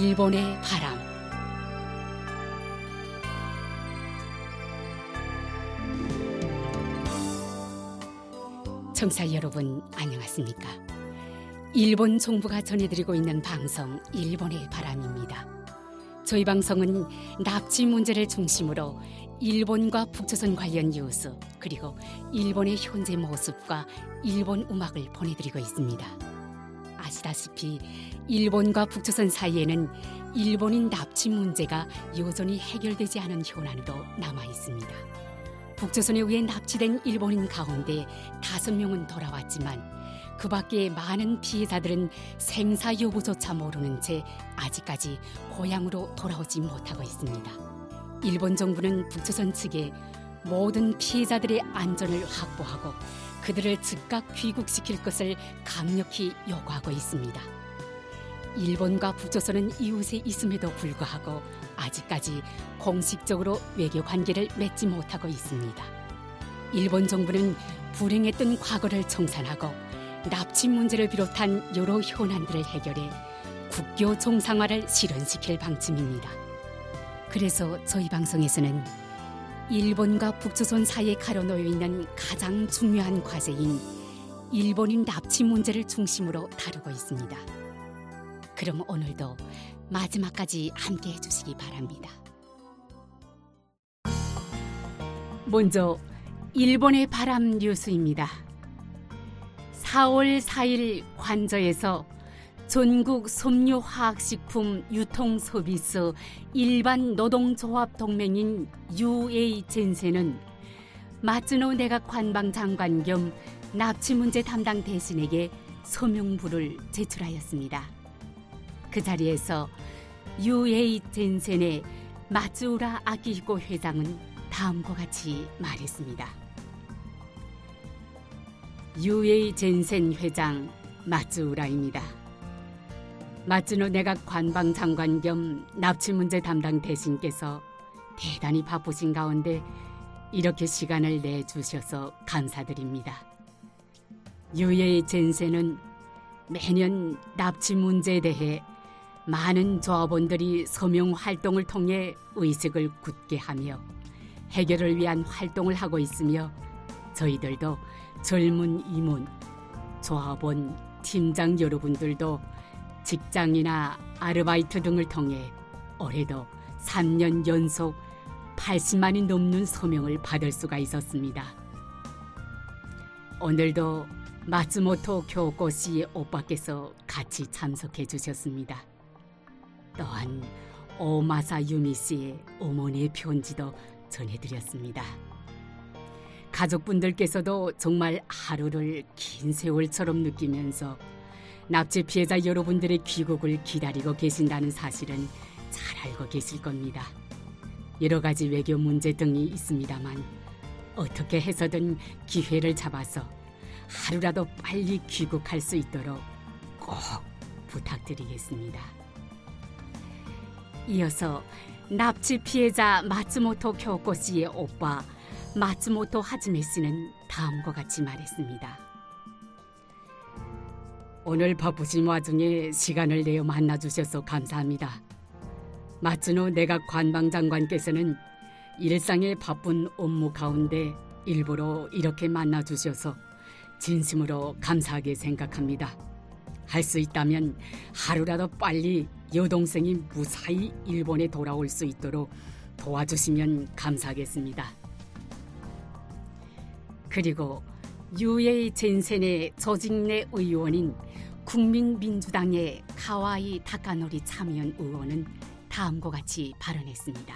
일본의 바람. 청취자 여러분, 안녕하십니까? 일본 정부가 전해드리고 있는 방송 일본의 바람입니다. 저희 방송은 납치 문제를 중심으로 일본과 북조선 관련 뉴스, 그리고 일본의 현재 모습과 일본 음악을 보내드리고 있습니다. 아시다시피 일본과 북조선 사이에는 일본인 납치 문제가 여전히 해결되지 않은 현안으로 남아 있습니다. 북조선에 의해 납치된 일본인 가운데 5명은 돌아왔지만 그 밖에 많은 피해자들은 생사 여부조차 모르는 채 아직까지 고향으로 돌아오지 못하고 있습니다. 일본 정부는 북조선 측에 모든 피해자들의 안전을 확보하고 그들을 즉각 귀국시킬 것을 강력히 요구하고 있습니다. 일본과 북조선은 이웃에 있음에도 불구하고 아직까지 공식적으로 외교 관계를 맺지 못하고 있습니다. 일본 정부는 불행했던 과거를 청산하고 납치 문제를 비롯한 여러 현안들을 해결해 국교 정상화를 실현시킬 방침입니다. 그래서 저희 방송에서는 일본과 북조선 사이에 가로놓여 있는 가장 중요한 과제인 일본인 납치 문제를 중심으로 다루고 있습니다. 그럼 오늘도 마지막까지 함께 해주시기 바랍니다. 먼저 일본의 바람 뉴스입니다. 4월 4일 관저에서 전국 섬유화학식품 유통서비스 일반 노동조합 동맹인 UA 젠센은 마츠노 내각 관방장관 겸 납치 문제 담당 대신에게 서명부를 제출하였습니다. 그 자리에서 UA 젠센의 마츠우라 아키히코 회장은 다음과 같이 말했습니다. UA 젠센 회장 마츠우라입니다. 마츠노 내각 관방장관 겸 납치 문제 담당 대신께서 대단히 바쁘신 가운데 이렇게 시간을 내주셔서 감사드립니다. UA 젠센은 매년 납치 문제에 대해 많은 조합원들이 서명 활동을 통해 의식을 굳게 하며 해결을 위한 활동을 하고 있으며 저희들도 젊은 임원, 조합원, 팀장 여러분들도 직장이나 아르바이트 등을 통해 올해도 3년 연속 80만이 넘는 서명을 받을 수가 있었습니다. 오늘도 마츠모토 교코 씨의 오빠께서 같이 참석해 주셨습니다. 또한 오마사 유미 씨의 어머니의 편지도 전해드렸습니다. 가족분들께서도 정말 하루를 긴 세월처럼 느끼면서 납치 피해자 여러분들의 귀국을 기다리고 계신다는 사실은 잘 알고 계실 겁니다. 여러 가지 외교 문제 등이 있습니다만 어떻게 해서든 기회를 잡아서 하루라도 빨리 귀국할 수 있도록 꼭 부탁드리겠습니다. 이어서 납치 피해자 마츠모토 교코 씨의 오빠 마츠모토 하즈메 씨는 다음과 같이 말했습니다. 오늘 바쁘신 와중에 시간을 내어 만나주셔서 감사합니다. 마츠노 내각 관방장관께서는 일상의 바쁜 업무 가운데 일부러 이렇게 만나주셔서 진심으로 감사하게 생각합니다. 할 수 있다면 하루라도 빨리 여동생이 무사히 일본에 돌아올 수 있도록 도와주시면 감사하겠습니다. 그리고 UA 젠센의 조직 내 의원인 국민민주당의 카와이 타카노리 참여연 의원은 다음과 같이 발언했습니다.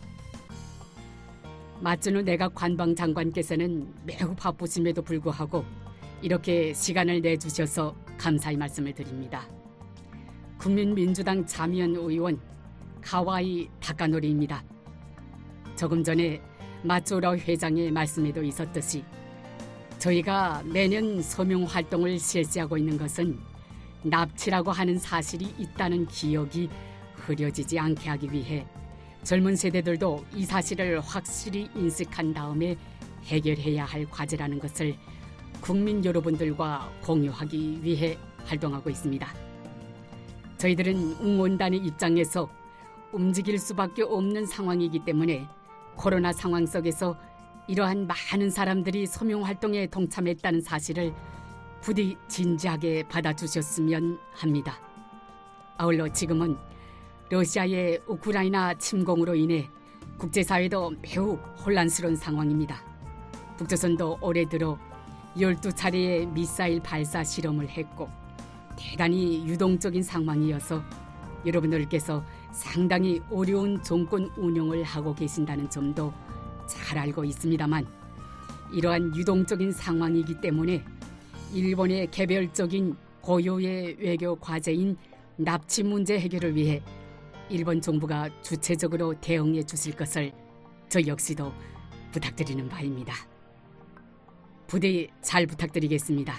마츠노 내각 관방장관께서는 매우 바쁘심에도 불구하고 이렇게 시간을 내주셔서 감사의 말씀을 드립니다. 국민민주당 참여연 의원 카와이 타카노리입니다. 조금 전에 마츠우라 회장의 말씀에도 있었듯이 저희가 매년 서명 활동을 실시하고 있는 것은 납치라고 하는 사실이 있다는 기억이 흐려지지 않게 하기 위해 젊은 세대들도 이 사실을 확실히 인식한 다음에 해결해야 할 과제라는 것을 국민 여러분들과 공유하기 위해 활동하고 있습니다. 저희들은 응원단의 입장에서 움직일 수밖에 없는 상황이기 때문에 코로나 상황 속에서 이러한 많은 사람들이 소명활동에 동참했다는 사실을 부디 진지하게 받아주셨으면 합니다. 아울러 지금은 러시아의 우크라이나 침공으로 인해 국제사회도 매우 혼란스러운 상황입니다. 북조선도 올해 들어 12차례의 미사일 발사 실험을 했고 대단히 유동적인 상황이어서 여러분들께서 상당히 어려운 정권 운영을 하고 계신다는 점도 잘 알고 있습니다만, 이러한 유동적인 상황이기 때문에 일본의 개별적인 고유의 외교 과제인 납치 문제 해결을 위해 일본 정부가 주체적으로 대응해 주실 것을 저 역시도 부탁드리는 바입니다. 부디 잘 부탁드리겠습니다.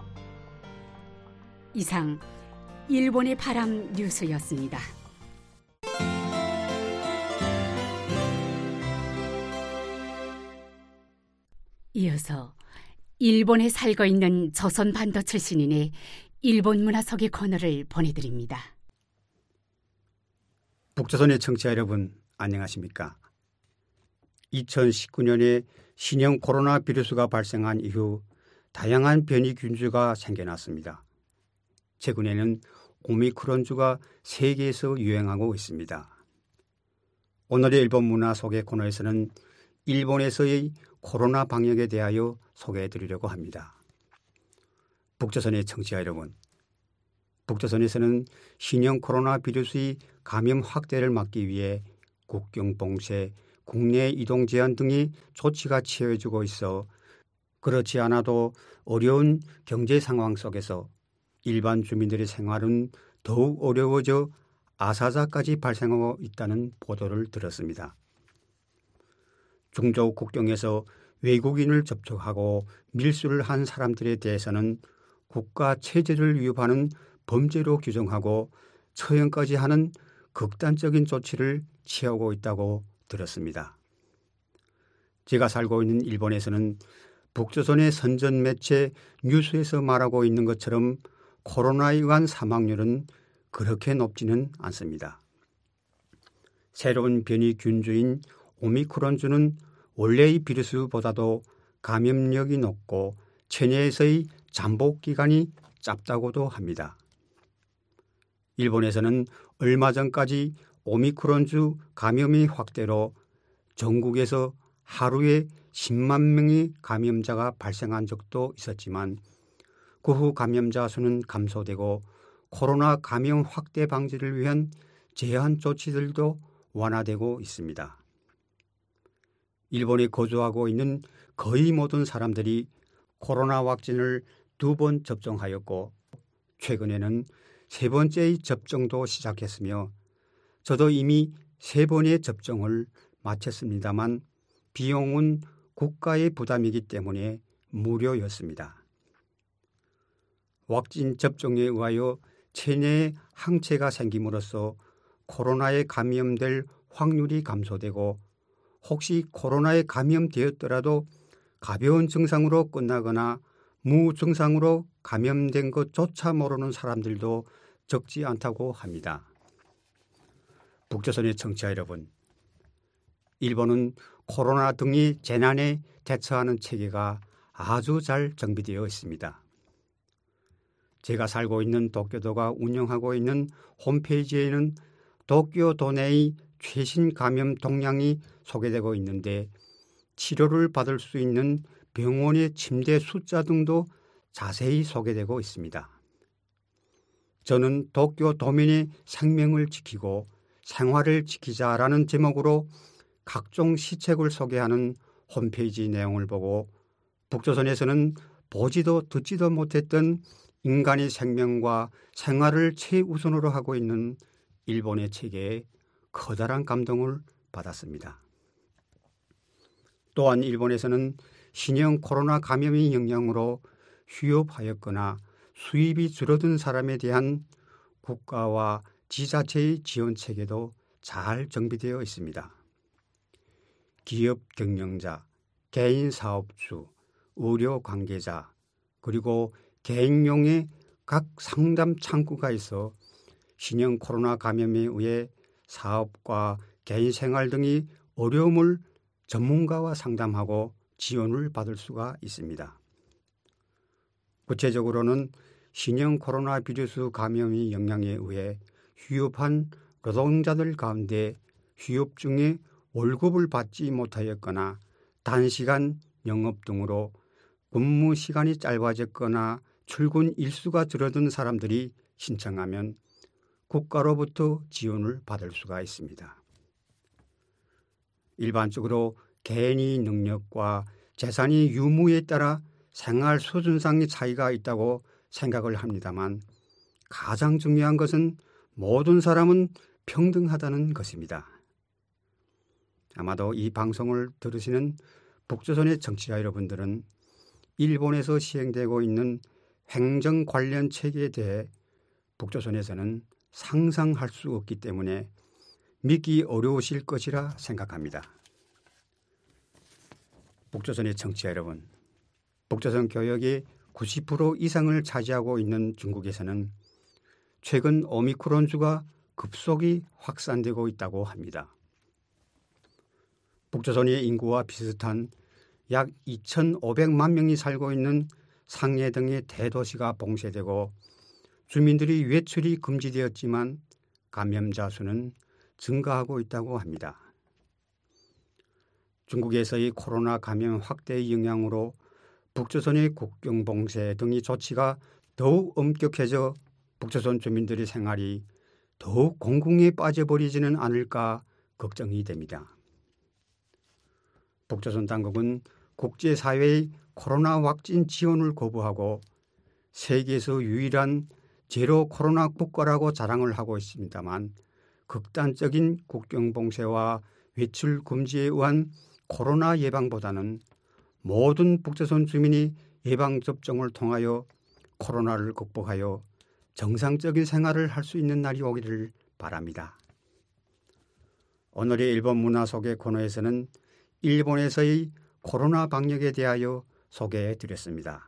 이상 일본의 바람 뉴스였습니다. 이어서 일본에 살고 있는 조선 반도 출신인의 일본 문화 소개 코너를 보내드립니다. 북조선의 청취자 여러분, 안녕하십니까? 2019년에 신형 코로나 비루스가 발생한 이후 다양한 변이균주가 생겨났습니다. 최근에는 오미크론주가 세계에서 유행하고 있습니다. 오늘의 일본 문화 소개 코너에서는 일본에서의 코로나 방역에 대하여 소개해드리려고 합니다. 북조선의 청취자 여러분, 북조선에서는 신형 코로나 비루스의 감염 확대를 막기 위해 국경 봉쇄, 국내 이동 제한 등의 조치가 취해지고 있어 그렇지 않아도 어려운 경제 상황 속에서 일반 주민들의 생활은 더욱 어려워져 아사자까지 발생하고 있다는 보도를 들었습니다. 중조 국경에서 외국인을 접촉하고 밀수를 한 사람들에 대해서는 국가 체제를 위협하는 범죄로 규정하고 처형까지 하는 극단적인 조치를 취하고 있다고 들었습니다. 제가 살고 있는 일본에서는 북조선의 선전 매체 뉴스에서 말하고 있는 것처럼 코로나에 의한 사망률은 그렇게 높지는 않습니다. 새로운 변이균주인 오미크론주는 원래의 비루스보다도 감염력이 높고 체내에서의 잠복 기간이 짧다고도 합니다. 일본에서는 얼마 전까지 오미크론주 감염의 확대로 전국에서 하루에 10만 명의 감염자가 발생한 적도 있었지만 그 후 감염자 수는 감소되고 코로나 감염 확대 방지를 위한 제한 조치들도 완화되고 있습니다. 일본에 거주하고 있는 거의 모든 사람들이 코로나 vaksin을 2번 접종하였고 최근에는 3번째의 접종도 시작했으며 저도 이미 3번의 접종을 마쳤습니다만 비용은 국가의 부담이기 때문에 무료였습니다. vaksin 접종에 의하여 체내에 항체가 생김으로써 코로나에 감염될 확률이 감소되고 혹시 코로나에 감염되었더라도 가벼운 증상으로 끝나거나 무증상으로 감염된 것조차 모르는 사람들도 적지 않다고 합니다. 북조선의 청취자 여러분, 일본은 코로나 등의 재난에 대처하는 체계가 아주 잘 정비되어 있습니다. 제가 살고 있는 도쿄도가 운영하고 있는 홈페이지에는 도쿄도 내의 최신 감염 동향이 소개되고 있는데 치료를 받을 수 있는 병원의 침대 숫자 등도 자세히 소개되고 있습니다. 저는 도쿄도민의 생명을 지키고 생활을 지키자라는 제목으로 각종 시책을 소개하는 홈페이지 내용을 보고 북조선에서는 보지도 듣지도 못했던 인간의 생명과 생활을 최우선으로 하고 있는 일본의 체계에 커다란 감동을 받았습니다. 또한 일본에서는 신형 코로나 감염의 영향으로 휴업하였거나 수입이 줄어든 사람에 대한 국가와 지자체의 지원 체계도 잘 정비되어 있습니다. 기업 경영자, 개인 사업주, 의료 관계자, 그리고 개인용의 각 상담 창구가 있어 신형 코로나 감염에 의해 사업과 개인 생활 등이 어려움을 전문가와 상담하고 지원을 받을 수가 있습니다. 구체적으로는 신형 코로나 비루스 감염의 영향에 의해 휴업한 노동자들 가운데 휴업 중에 월급을 받지 못하였거나 단시간 영업 등으로 근무 시간이 짧아졌거나 출근 일수가 줄어든 사람들이 신청하면 국가로부터 지원을 받을 수가 있습니다. 일반적으로 개인의 능력과 재산의 유무에 따라 생활 수준상의 차이가 있다고 생각을 합니다만 가장 중요한 것은 모든 사람은 평등하다는 것입니다. 아마도 이 방송을 들으시는 북조선의 청취자 여러분들은 일본에서 시행되고 있는 행정 관련 체계에 대해 북조선에서는 상상할 수 없기 때문에 믿기 어려우실 것이라 생각합니다. 북조선의 청취자 여러분, 북조선 교역의 90% 이상을 차지하고 있는 중국에서는 최근 오미크론주가 급속히 확산되고 있다고 합니다. 북조선의 인구와 비슷한 약 2,500만 명이 살고 있는 상해 등의 대도시가 봉쇄되고 주민들이 외출이 금지되었지만 감염자 수는 증가하고 있다고 합니다. 중국에서의 코로나 감염 확대의 영향으로 북조선의 국경 봉쇄 등의 조치가 더욱 엄격해져 북조선 주민들의 생활이 더욱 공공에 빠져버리지는 않을까 걱정이 됩니다. 북조선 당국은 국제사회의 코로나 확진 지원을 거부하고 세계에서 유일한 제로 코로나 국가라고 자랑을 하고 있습니다만 극단적인 국경 봉쇄와 외출 금지에 의한 코로나 예방보다는 모든 북조선 주민이 예방접종을 통하여 코로나를 극복하여 정상적인 생활을 할 수 있는 날이 오기를 바랍니다. 오늘의 일본 문화 소개 코너에서는 일본에서의 코로나 방역에 대하여 소개해 드렸습니다.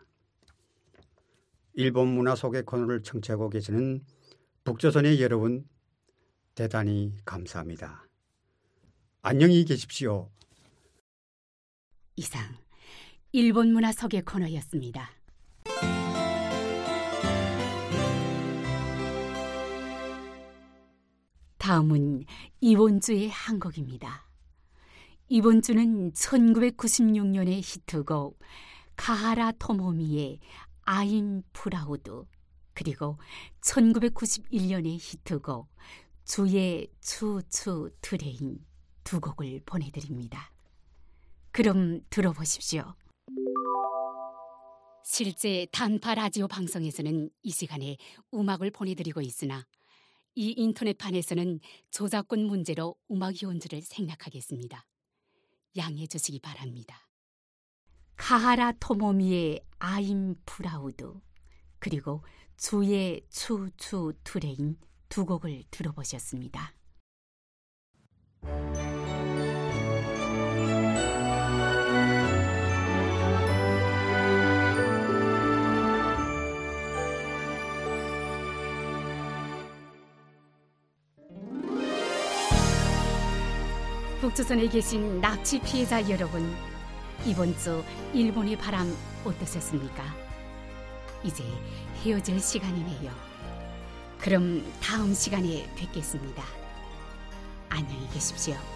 일본 문화 소개 코너를 청취하고 계시는 북조선의 여러분, 대단히 감사합니다. 안녕히 계십시오. 이상 일본 문화 소개 코너였습니다. 다음은 이번 주의 한 곡입니다. 이번 주는 1996년의 히트곡 가하라 토모미의 I'm Proud, 그리고 1991년의 히트곡 주의 추추 트레인 두 곡을 보내드립니다. 그럼 들어보십시오. 실제 단파 라디오 방송에서는 이 시간에 음악을 보내드리고 있으나 이 인터넷판에서는 저작권 문제로 음악 연주를 생략하겠습니다. 양해해 주시기 바랍니다. 가하라 토모미의 I'm Proud, 그리고 주의 추추 트레인 두 곡을 들어보셨습니다. 북조선에 계신 납치 피해자 여러분, 이번 주 일본의 바람 어떠셨습니까? 이제 헤어질 시간이네요. 그럼 다음 시간에 뵙겠습니다. 안녕히 계십시오.